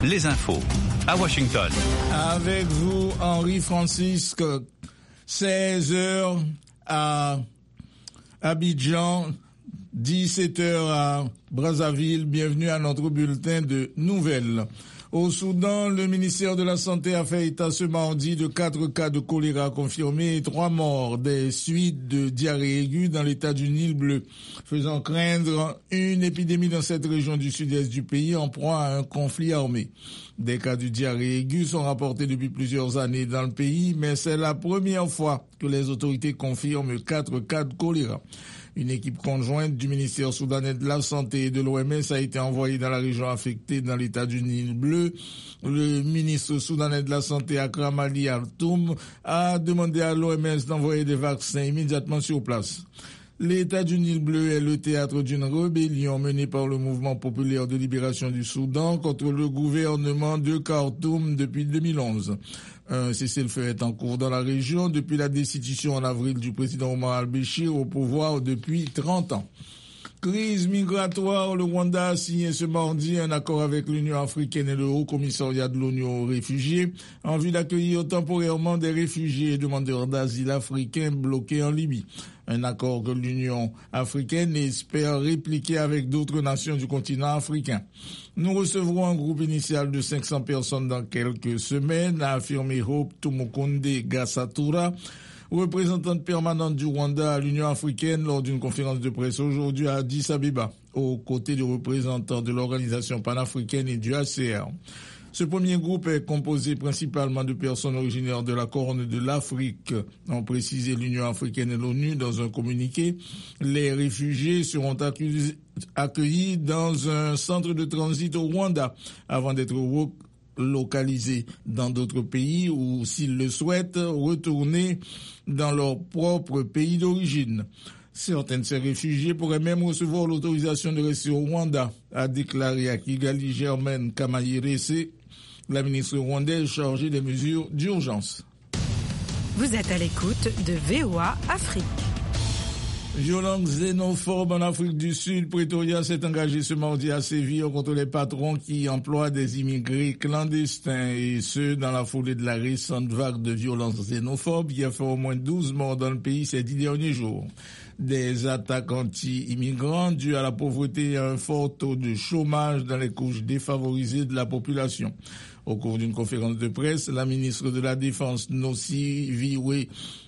Les infos à Washington. Avec vous, Henri Francisque, 16h à Abidjan, 17h à Brazzaville. Bienvenue à notre bulletin de nouvelles. Au Soudan, le ministère de la Santé a fait état ce mardi de 4 cas de choléra confirmés et 3 morts des suites de diarrhée aiguë dans l'état du Nil bleu, faisant craindre une épidémie dans cette région du sud-est du pays en proie à un conflit armé. Des cas de diarrhée aiguë sont rapportés depuis plusieurs années dans le pays, mais c'est la première fois que les autorités confirment 4 cas de choléra. Une équipe conjointe du ministère soudanais de la Santé et de l'OMS a été envoyée dans la région affectée dans l'état du Nil bleu. Le ministre soudanais de la Santé, Akram Ali Al-Toum, a demandé à l'OMS d'envoyer des vaccins immédiatement sur place. L'état du Nil bleu est le théâtre d'une rébellion menée par le mouvement populaire de libération du Soudan contre le gouvernement de Khartoum depuis 2011. Un cessez-le-feu est en cours dans la région depuis la destitution en avril du président Omar al-Béchir au pouvoir depuis 30 ans. Crise migratoire, le Rwanda a signé ce mardi un accord avec l'Union africaine et le Haut Commissariat de l'ONU aux réfugiés en vue d'accueillir temporairement des réfugiés et demandeurs d'asile africains bloqués en Libye. Un accord que l'Union africaine espère répliquer avec d'autres nations du continent africain. Nous recevrons un groupe initial de 500 personnes dans quelques semaines, a affirmé Hope Tumukunde Gasatura, représentante permanente du Rwanda à l'Union africaine lors d'une conférence de presse aujourd'hui à Addis Abeba, aux côtés de représentants de l'organisation panafricaine et du HCR. Ce premier groupe est composé principalement de personnes originaires de la Corne de l'Afrique, ont précisé l'Union africaine et l'ONU dans un communiqué. Les réfugiés seront accueillis dans un centre de transit au Rwanda avant d'être localisés dans d'autres pays ou, s'ils le souhaitent, retourner dans leur propre pays d'origine. Certains de ces réfugiés pourraient même recevoir l'autorisation de rester au Rwanda, a déclaré à Kigali Germaine Kamayirese, la ministre rwandaise chargée des mesures d'urgence. Vous êtes à l'écoute de VOA Afrique. Violence xénophobe en Afrique du Sud, Pretoria s'est engagé ce mardi à sévir contre les patrons qui emploient des immigrés clandestins, et ce, dans la foulée de la récente vague de violence xénophobe qui a fait au moins 12 morts dans le pays ces 10 derniers jours. Des attaques anti-immigrants dues à la pauvreté et à un fort taux de chômage dans les couches défavorisées de la population. Au cours d'une conférence de presse, la ministre de la Défense, Nosiviwe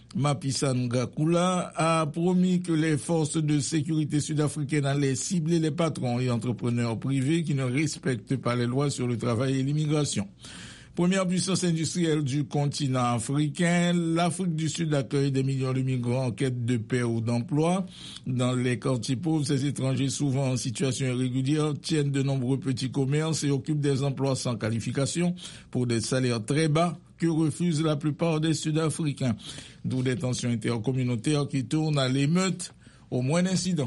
Mapisa-Ngakula, a promis que les forces de sécurité sud-africaines allaient cibler les patrons et entrepreneurs privés qui ne respectent pas les lois sur le travail et l'immigration. Première puissance industrielle du continent africain, l'Afrique du Sud accueille des millions de migrants en quête de paix ou d'emploi. Dans les quartiers pauvres, ces étrangers, souvent en situation irrégulière, tiennent de nombreux petits commerces et occupent des emplois sans qualification pour des salaires très bas que refusent la plupart des Sud-Africains. D'où des tensions intercommunautaires qui tournent à l'émeute au moins d'incidents.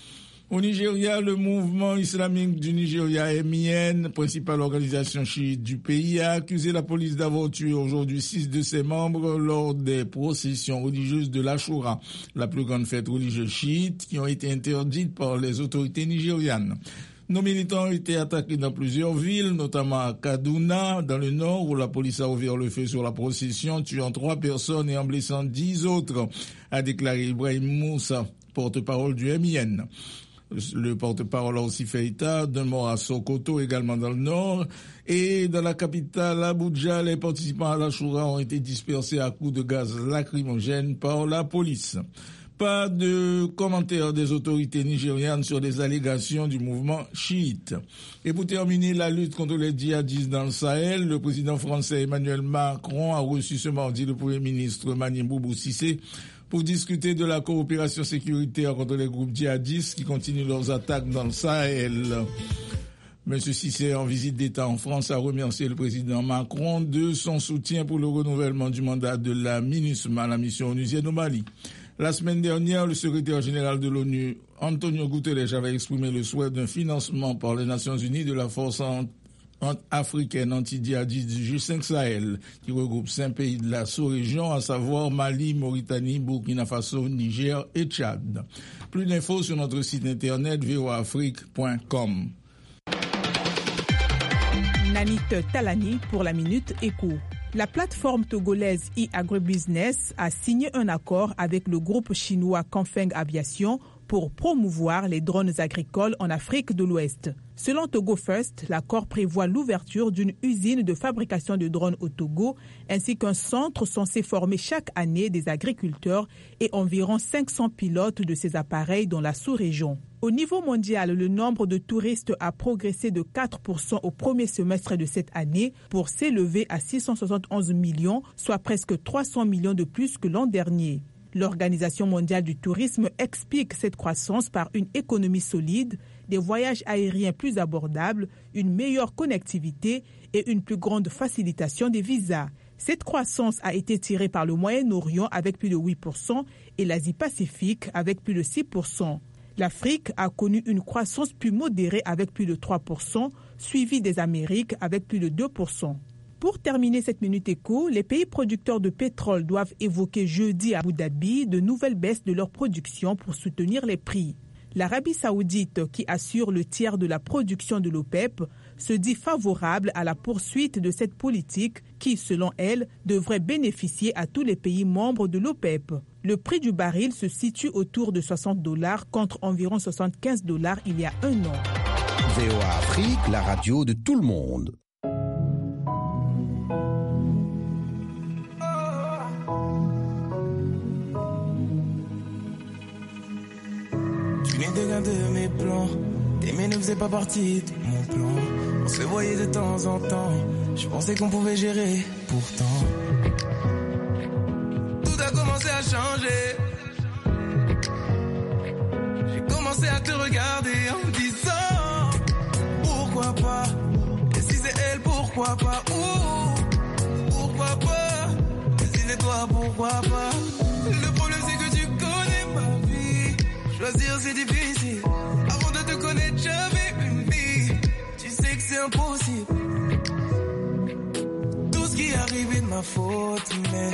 Au Nigeria, le mouvement islamique du Nigeria, MIN, principale organisation chiite du pays, a accusé la police d'avoir tué aujourd'hui 6 de ses membres lors des processions religieuses de l'Ashura, la plus grande fête religieuse chiite, qui ont été interdites par les autorités nigérianes. Nos militants ont été attaqués dans plusieurs villes, notamment à Kaduna, dans le nord, où la police a ouvert le feu sur la procession, tuant 3 personnes et en blessant 10 autres, a déclaré Ibrahim Moussa, porte-parole du MIN. Le porte-parole a aussi fait état d'un mort à Sokoto, également dans le nord, et dans la capitale Abuja, les participants à l'Ashura ont été dispersés à coups de gaz lacrymogène par la police. Pas de commentaires des autorités nigérianes sur les allégations du mouvement chiite. Et pour terminer, la lutte contre les djihadistes dans le Sahel, le président français Emmanuel Macron a reçu ce mardi le premier ministre Mani Boubou Cissé pour discuter de la coopération sécuritaire contre les groupes djihadistes qui continuent leurs attaques dans le Sahel. M. Cissé, en visite d'État en France, a remercié le président Macron de son soutien pour le renouvellement du mandat de la MINUSMA, la mission onusienne au Mali. La semaine dernière, le secrétaire général de l'ONU, Antonio Guterres, avait exprimé le souhait d'un financement par les Nations Unies de la force africaine anti-djihadiste du G5 Sahel, qui regroupe 5 pays de la sous-région, à savoir Mali, Mauritanie, Burkina Faso, Niger et Tchad. Plus d'infos sur notre site internet voaafrique.com. Nanit Talani pour la Minute Éco. La plateforme togolaise e-agribusiness a signé un accord avec le groupe chinois Canfeng Aviation pour promouvoir les drones agricoles en Afrique de l'Ouest. Selon Togo First, l'accord prévoit l'ouverture d'une usine de fabrication de drones au Togo, ainsi qu'un centre censé former chaque année des agriculteurs et environ 500 pilotes de ces appareils dans la sous-région. Au niveau mondial, le nombre de touristes a progressé de 4% au premier semestre de cette année pour s'élever à 671 millions, soit presque 300 millions de plus que l'an dernier. L'Organisation mondiale du tourisme explique cette croissance par une économie solide, des voyages aériens plus abordables, une meilleure connectivité et une plus grande facilitation des visas. Cette croissance a été tirée par le Moyen-Orient avec plus de 8% et l'Asie-Pacifique avec plus de 6%. L'Afrique a connu une croissance plus modérée avec plus de 3%, suivie des Amériques avec plus de 2%. Pour terminer cette Minute Éco, les pays producteurs de pétrole doivent évoquer jeudi à Abu Dhabi de nouvelles baisses de leur production pour soutenir les prix. L'Arabie saoudite, qui assure le tiers de la production de l'OPEP, se dit favorable à la poursuite de cette politique qui, selon elle, devrait bénéficier à tous les pays membres de l'OPEP. Le prix du baril se situe autour de $60 contre environ $75 il y a un an. VOA Afrique, la radio de tout le monde. Tu n'étais qu'un de mes plans, t'aimer ne faisait pas partie de mon plan. On se voyait de temps en temps, je pensais qu'on pouvait gérer, pourtant tout a commencé à changer. J'ai commencé à te regarder en me disant pourquoi pas, et si c'est elle, pourquoi pas, pourquoi pas, et si c'est toi, pourquoi pas. Le problème c'est que tu connais ma vie, choisir c'est difficile, avant de te connaître j'avais une vie, tu sais que c'est impossible. Tout ce qui est arrivé de ma faute, mais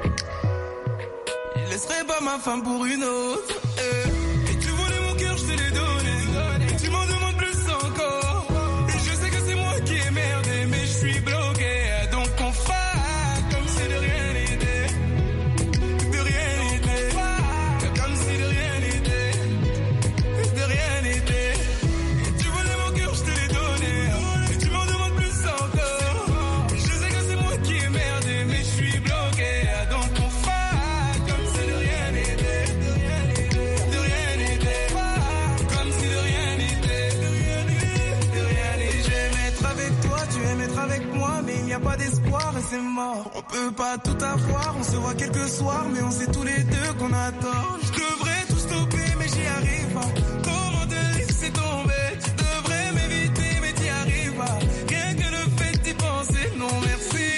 je laisserai pas ma femme pour une autre. Et tu voulais mon cœur, je te l'ai donné. Et tu m'en demandes plus encore. Et je sais que c'est moi qui ai merdé, mais je suis bloqué. Donc on fait comme si de rien n'était. De rien n'était. Comme si de rien n'était. De rien n'était. Et tu voulais mon cœur, je te l'ai donné. Et tu m'en demandes plus encore. Et je sais que c'est moi qui ai merdé, mais je suis bloqué. Donc on fait comme si de rien n'était. De rien n'était. De rien n'était. Comme si de rien n'était. De rien n'était. De rien n'était. J'aime être avec toi, tu aimes être avec moi, mais il n'y a pas d'espoir et c'est mort. On peut pas tout avoir, on se voit quelques soirs, mais on sait tous les deux qu'on a tort. Je devrais tout stopper, mais j'y arrive pas. Comment te laisser tomber? Tu devrais m'éviter, mais t'y arrives pas. Rien que le fait d'y penser, non merci.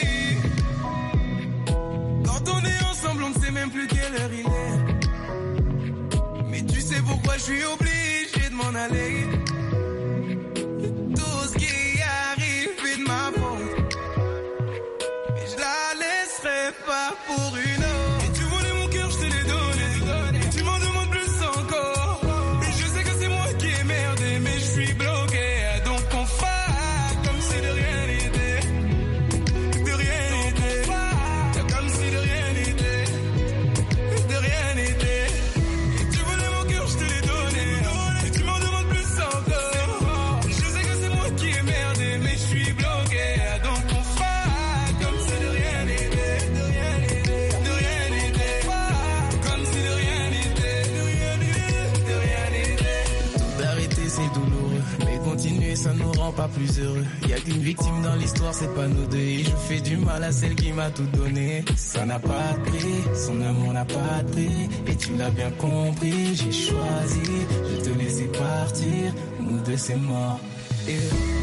Quand on est ensemble, on ne sait même plus quelle heure il est. Mais tu sais pourquoi je suis obligé de m'en aller. Tout ce qui arrive est de ma faute, mais je la laisserai pas pour une autre. Et tu voulais mon cœur, je te l'ai donné. Et tu m'en demandes plus encore. Et je sais que c'est moi qui ai merdé, mais je suis bloqué. Donc on fait comme si de rien n'était. De rien n'était. Comme si de rien n'était. De rien n'était. Et tu voulais mon cœur, je te l'ai donné. Et tu m'en demandes plus encore. Je sais que c'est moi qui ai merdé, mais je suis bloqué. Donc on fait comme si de rien n'était. De rien n'était. De rien n'était. Comme si de rien n'était. De rien n'était. De rien n'était. Tout arrêter c'est douloureux, mais continuer ça nous rend pas plus heureux. Y'a qu'une victime dans l'histoire, c'est pas nous deux. Et je fais du mal à celle qui m'a tout donné. Ça n'a pas de prix, son amour n'a pas de prix. Et tu l'as bien compris, j'ai choisi de te laisser partir. Nous deux c'est mort. Et